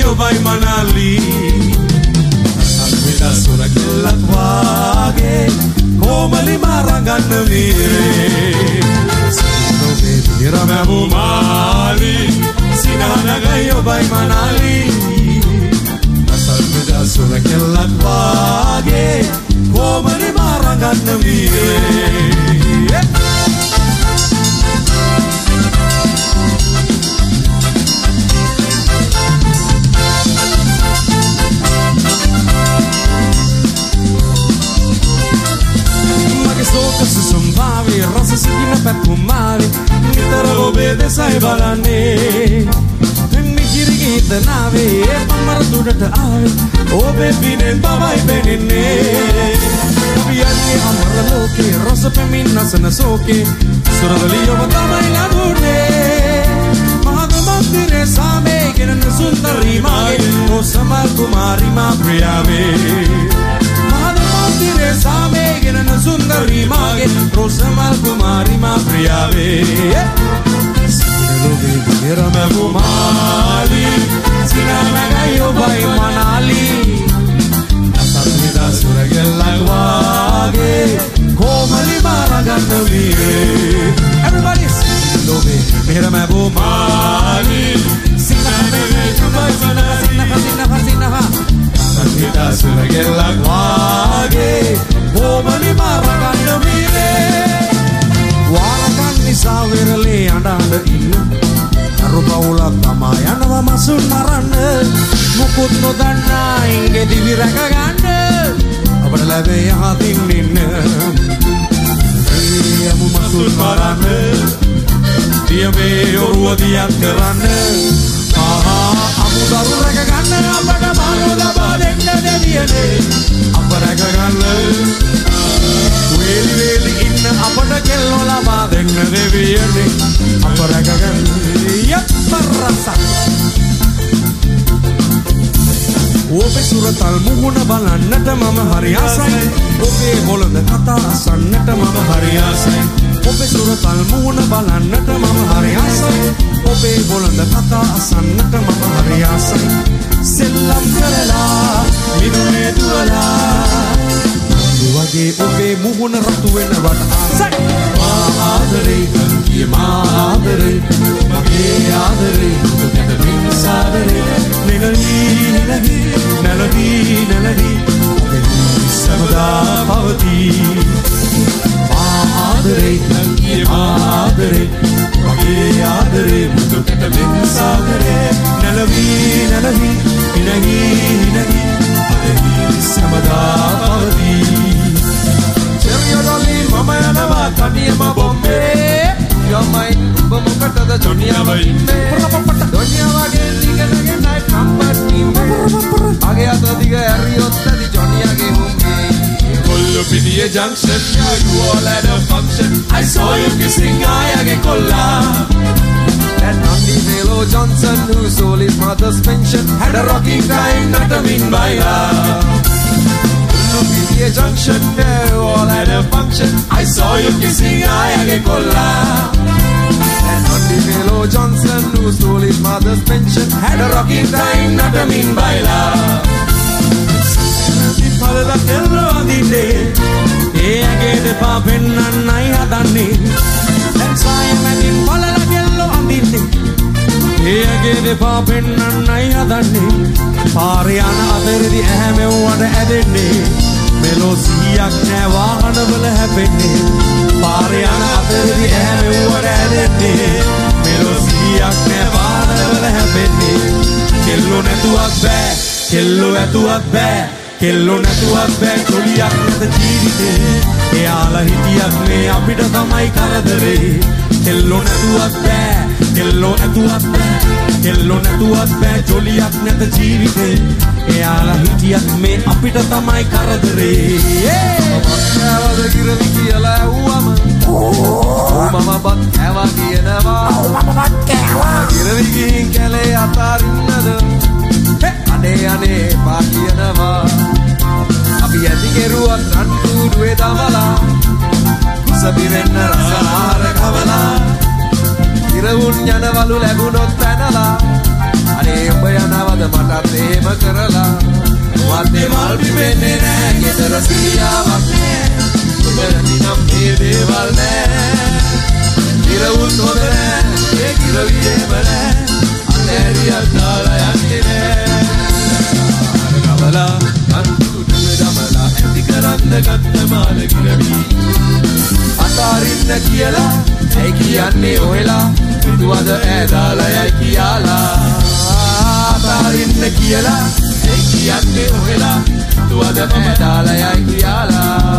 ඔබයි මනාලි අල්විලා සුර කෙල්ලක් වාගේ කොමලි මාරගන්න වීරේ සුනෝගේ දිරමැවු මාලි සිනහනගයි ඔබයි මනාලි අල්විලා සුර කෙල්ලක් වාගේ කොමලි මාරගන්න වීරේ Susumbavi, rosa sigina petumari, nitara obede sai balane. Mi girigita nave, pamara tudata ave, obe binen babai benine. Abiyani amara loke, rosa pemina sana soke, suradali obatamai ladune. Mahagamantire same, kiran sundari mage, osamal kumari ma priyave. Tire same ginana sundari mage Rosamal kumari ma priyave Siloge gira me bumali Sinana gayo bai manali Asatida suragella wage Komali maraganda vire Everybody Siloge gira me bumali Sinana gayo bai manali Sinaha Santita suragella wage Komali maraganda vire Warakan nisa virale andanda inna Arupawula tama yanawa masun marana Mukut nodanna inge divi rakaganna Abada labe yahatin ninna Amu masun marana Dia me oruwa diyat karanna Amu daru rakaganna Abada manu laba denna deviyane Aparakaganna Weli weli inna apana kello laba denna deviyane Aparakaganna Yapparasa Obe suratal muhuna balannata mama hari asai Obe bolanda kata asannata mama hari asai Obe suratal muhuna balannata mama hari asai Obe bolanda kata asannata mama hari asai Sellam karala minune duala Duwage obe muhuna ratu wena wat asai Maadare ye maadare mage adare tukata minsadare Nilagi Naladi Samada Pavati Maadare Maadare Mage adare tukata minsadare Nilagi Samada Pavati Cherya Dolly Mama Yanava Taniyama Bombay Your mind Bamukata Jonia Vainde Donya Vage Liganage Night Number Team Age Atadiga Ariotta Di Jonia Ge Humbe Kollupidiya Junction You all at a function I saw you kissing Ayage Kolla That Nandi Velo Johnson who stole his mother's pension had a rocking time not a mean by Kollupidiya Junction You all at a function I saw you kissing Ayage Kolla Velo Johnson who stole his mother's pension had a rocking time not a mean baila Palada kello adinde ege de papenna nai hadanne dan sayamanin palada kello adinde ege de papenna nai hadanne pariyana aderdi ehmewwada adenne melosiyak ne wahanawala habenne pariyana aderdi ehmewwada adenne melosiyak ne wahanawala habenne kello natuwak bæ kello ඇතුවත් බෑ කෙල්ලෝ නැතුවත් බෑ කොලියක් නැත ජීවිතේ එයාලා හිටියත් මේ අපිට තමයි කරදරේ කෙල්ලෝ නැතුවත් බෑ කෙල්ලෝ ඇතුවත් බෑ කෙල්ලෝ නැතුවත් බෑ ජොලියක් නැත ජීවිතේ එයාලා හිටියත් මේ අපිට තමයි කරදරේ මම කිරවි කියලා ඇව්වම මම බත් කෑවා කියනවා මම බත් කෑවා කිරවි ගිහින් කැලේ අතාරින්නද අනේ අනේ පා කියනවා අපි ඇති කෙරුවත් රන්ටුඩුවේ දමලා කුසබිරෙන්න රසාර කවලා ඉරවුන් යනවලු ලැබුණොත් පැනලා අනේ ඔබ යනවද මටත් එහෙම කරලා වත්තේ මල් පිපෙන්නේ නෑ ගෙදර සිරියාවක් නෑ ඔබලනිනම් මේ දේවල් නෑ ඉරවුත් හොඳ නෑ ඒ කිරවියේම නෑ අතෑරියක් දාලා යන්නේ නෑ අරගවලා අන්තුටුවේ දමලා ඇති කරන්න ගත්ත මාල කිරවි අතාරින්න කියලා ඇයි කියන්නේ ඔහෙලා පිටුවද ඈදාලා යයි කියලා අතාරින්න කියලා ඇයි කියන්නේ ඔහෙලා පිටුවද ඈදාලා යයි කියලා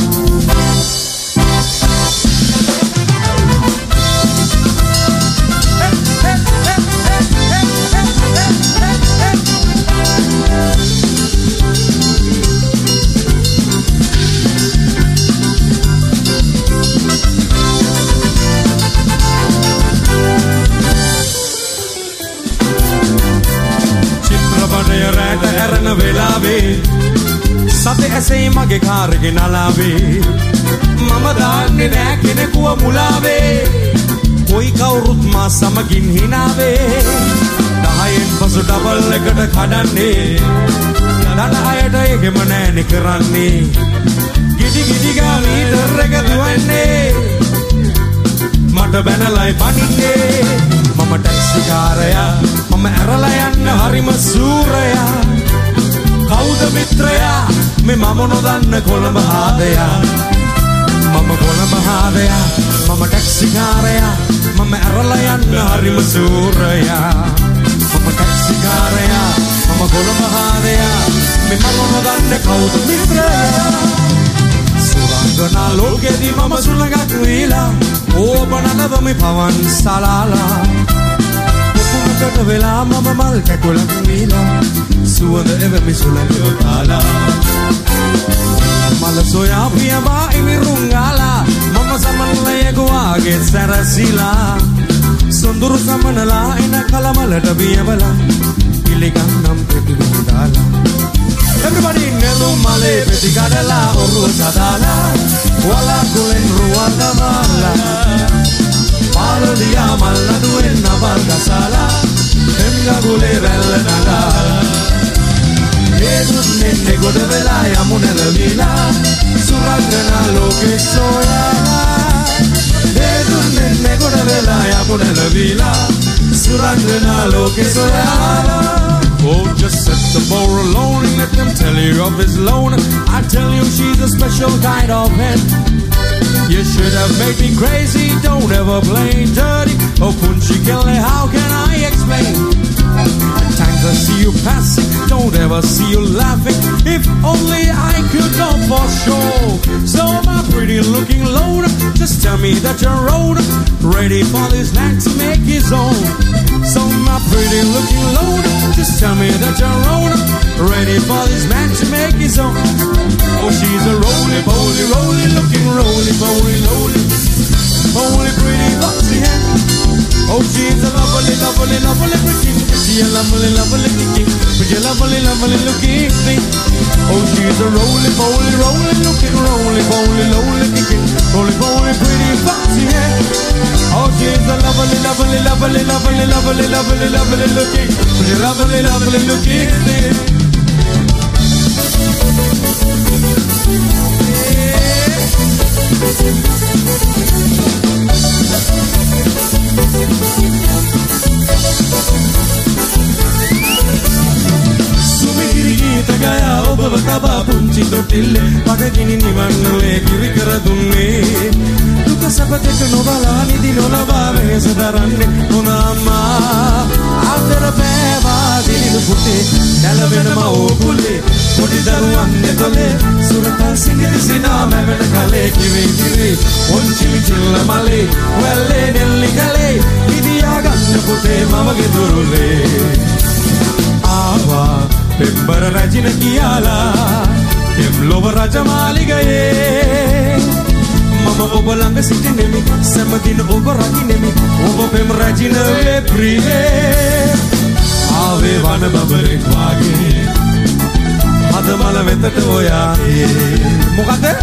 රැට ඇරන වෙලාවේ සතේ ඇසේ මගේ කාර්ගේ නලාවේ මම දාන්නේ නෑ කෙනෙකුව මුලාවේ කොයි කවුරුත් මා සමගින් හිනාවේ 10න් පසු ඩබල් එකට කඩන්නේ දඩ අයට ඒකෙම නෑනේ කරන්නේ ගිඩි ගිඩි ගා මීටර් එක දුවන්නේ මට බැනලයි පනින්නේ මම ටැක්සි කාරයා මම ඇරලා යන්න හරිම සූරයා කවුද මිත්‍රයා මේ මම නොදන්න කොළඹ ආදයා මම කොළඹ ආදයා මම ටැක්සි කාරයා මම ඇරලා යන්න හරිම සූරයා මම ටැක්සි කාරයා මම කොළඹ ආදයා මේ මම නොදන්න කවුද මිත්‍රයා සුරංගනා ලෝකෙදී මම සුළඟක් වීලා ඕපනනව මේ පවන් සලාලා කොට වෙලා මම මල් කැකුලක් වීලා සුවඳ එවමි සුළඟ දාලා මල සොයා පියවා ඉමිරුම් ගාලා මම සමනලයකුවාගේ සැරසිලා සොඳුරු සමනලා එන කලමලට බියවලා පිළිගන්නම් පෙතිවින් දාලා everybody නෙළුම් මලේ පෙති කඩලා ඔරුව සදාලා වලාකුලෙන් රුවන් දමාලා පාරදියා මල් නඩුවෙන් නවල් ගසලා එම්ගගුලේ රැල්ල නගාලා ඒදුත් නෙන්නේ ගොඩ වෙලා යමු නැලවිලා සුරංගනා ලෝකේ සොයා ඒදුත් නෙන්නේ ගොඩ වෙලා යමු නැලවිලා සුරංගනා ලෝකේ සොයා Oh, just set the boat alone and let them tell you of his loan. I tell you she's a special kind of hen. You should have made me crazy, don't ever play dirty. Oh, Punchi Kelly, how can I explain? At times I see you passing, don't ever see you laughing. If only I could know for sure. So my pretty looking loner, just tell me that you're old, ready for this man to make his own. So my pretty looking loner, just tell me that you're old, ready for this man to make his own. Oh, she's a roly-poly, roly-looking, roly-poly, roly pretty foxy hen. Oh, she's a lovely, lovely, lovely pretty. She's a lovely, lovely looking, pretty lovely, lovely looking thing. Oh, she's a roly-poly, roly-looking, roly-poly, roly-looking, roly-poly pretty foxy hen. Oh, she's a lovely, lovely, lovely, lovely, lovely, lovely, lovely looking, pretty lovely, lovely looking thing. Sumiri gita gaya obba taba punchi totille padagini nivannuwe kiri kara dunne duka sabatek novala nidi nolava vesaranne ona amma adara peva dilidu putte nalavenama okule podi daruwanne tole suratal singiri sina mevena kale kiwi kiwi onchili chilla male welle nelli kale idiya ganna putte mamage durule ava pembara rajina kiyala emlova rajamaligaye mama oba langa sitinemi samadina oba raginemi oba pem rajina le prive ave vana babare kwage adamala vetata oya mokade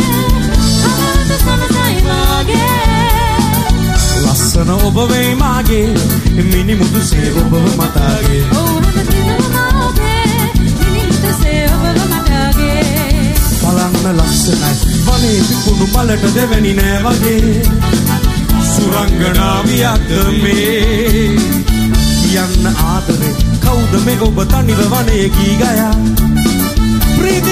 lassana oba ve mage මිනි මුදුසේ ඔබව මතාගේ බලන්න ලස්සනයි වනේ විකුණු මලට දෙවැනි නෑ වගේ සුරංගනාවියක්ද මේ කියන්න ආදරේ කවුද මේ ඔබ තනිව වනේ කී ගයා ප්‍රීති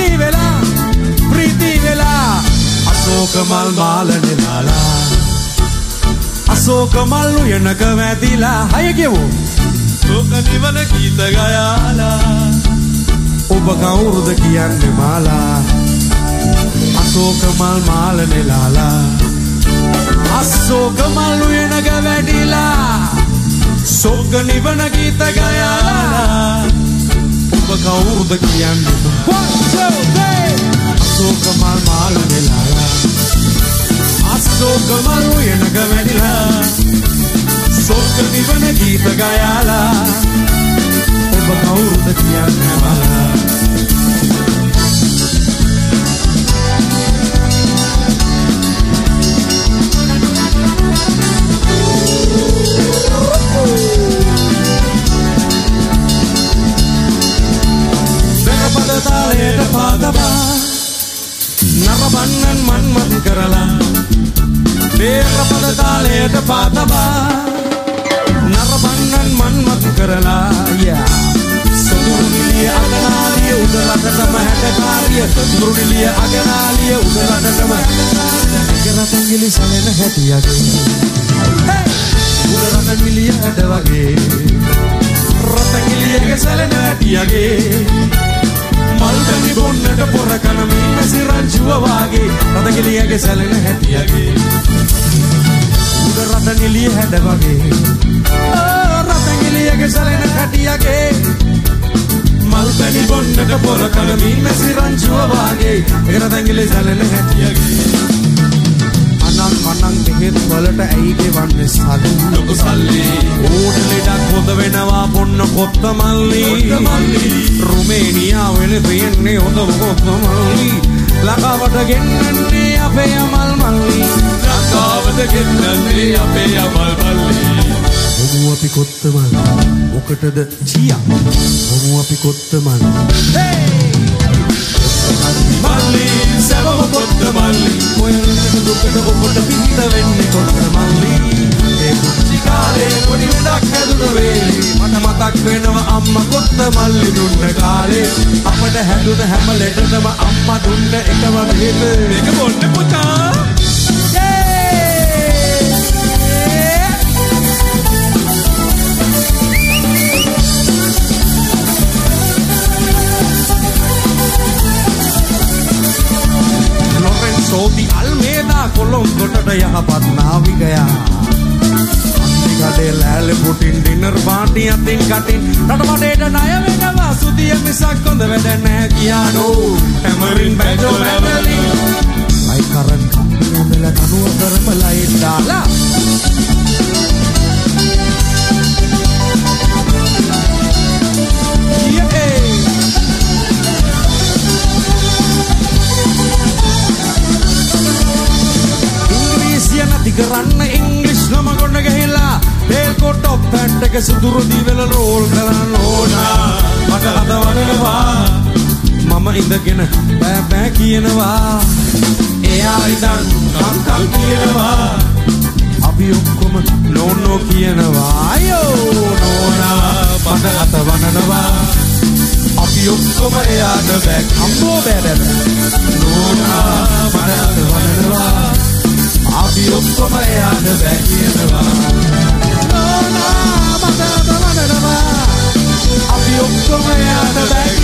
වෙලා අශෝක මල් මාලනේ ලාලා අශෝක මල් උයනක වැදිලා හය ගෙවෝ ශෝක නිවන ගීත ගයාලා ඔබ කවුරුද කියන්නේ මාලා අශෝක මල් මාලනේ ලාලා අශෝක මල් උයනක වැදිලා ශෝක නිවන ගීත ගයාලා ඔබ කවුරුද කියන්නේ 1 2 3 අශෝක මල් මාලනේ ලාලා අශෝක මල් උයනක වැදිලා ශෝක නිවන ගීත ගයාලා ඔබ කවුරුද කියන්නේ මාලා තාලයට පාදබා නරබන්නන් මන්මත් කරලා දේරපද තාලයට පාදබා නරබන්නන් මන්මත් කරලා සුදුරුනිලිය අගනාලිය උදරටම හැටකාරිය සුදුරුනිලිය අගනාලිය උදරටම රතංගිලි සැලෙන හැටියගේ උදරට මිලිය හැට වගේ රතංගිලියගේ සැලෙන හැටියගේ මල්බැඳි බොන්නට පොර කන මින්න සිරංචුව වාගේ රතගිලියගේ සැලෙන හැටියගේ උඩ රට නිලිය හැඩ වගේ රතගිලියගේ සැලෙන හැටියගේ මල්බැඳි බොන්නට පොර කන මින්න සිරංචුව වාගේ රතගිලි සැලෙන හැටියගේ අනන් මනන් දෙහෙත් වලට ඇයි ගෙවන්නේ සල්ලි ලොකු සල්ලි ඕන ලෙඩක් හොඳ වෙනවා පොන්න කොත්තමල්ලි රුමේනියා වෙන තියෙන්නේ හොඳ කොත්තමල්ලි ලකාවට ගෙන්නන්නේ අපේ අමල් මල්ලි ලකාවට ගෙන්නන්නේ අපේ අමල් මල්ලි ඔමු අපි කොත්තමල් මොකටද චියා ඔමු අපි කොත්තමල් මල්ලි සබව කොත්තමල්ලි ඔයලට දුකට ඔබට පිට වෙන්නේ කොත්තමල්ලි ඒ කුංචි කාලේ පොඩි වෙඩක් හැදුන වේලේ මට මතක් වෙනවා අම්මා කොත්තමල්ලි දුන්න කාලේ අපට හැදුන හැම ලෙඩටම අම්මා දුන්න එකම බෙහෙත මේක බොන්න පුතා සෝති අල්මේදා කොළොම්බොටට යහපත් නාවිකයා අන්තිකඩේ ලෑලෙ පුටින් ඩිනර් පාටි අතින් කටින් රටවටේට ණය වෙනවා සුදිය මිසක් හොඳ වැඩ නැහැ කියානෝ හැමරින් බැඩෝ වැදලි අයි කරන් කම්බල කනුව කරපලයි දාලා කරන්න ඉංග්‍රීසි නම ගොඩ ගහලා තේල් කොට ඔප්පැට් එක සුදුරු දිවල රෝල් කරන්න ඕනා මට අද වඩනවා මම ඉඳගෙන බෑ බෑ කියනවා එයා ඉඳන් කම් කියනවා අපි ඔක්කොම නෝ කියනවා අයෝ නෝනා මට අත වඩනවා අපි ඔක්කොම එයාට බෑ අම්මෝ බෑ නෝනා මට අත වඩනවා අපි ඔක්කොම එයාට බෑ කියනවා නෝනා මට අත වඩනවා අපි ඔක්කොම එයාට බෑ